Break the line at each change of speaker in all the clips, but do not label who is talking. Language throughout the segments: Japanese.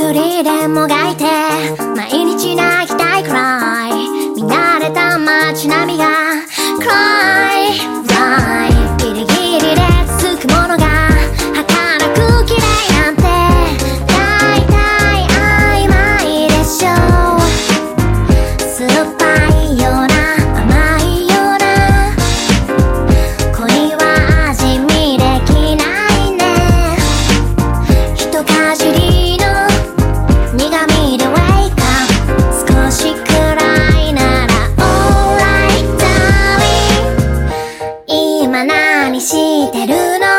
一人でもがいて毎日泣きたいくらい見慣れた街並みが暗いギリギリでつくものが儚く綺麗なんて大体曖昧でしょう。酸っぱいような甘いような恋は味見できないね。一かじりの苦味で Wake up 少しくらいなら Alright darling 今何してるの。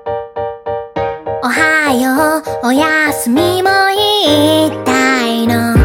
おはようおやすみも言いたいの。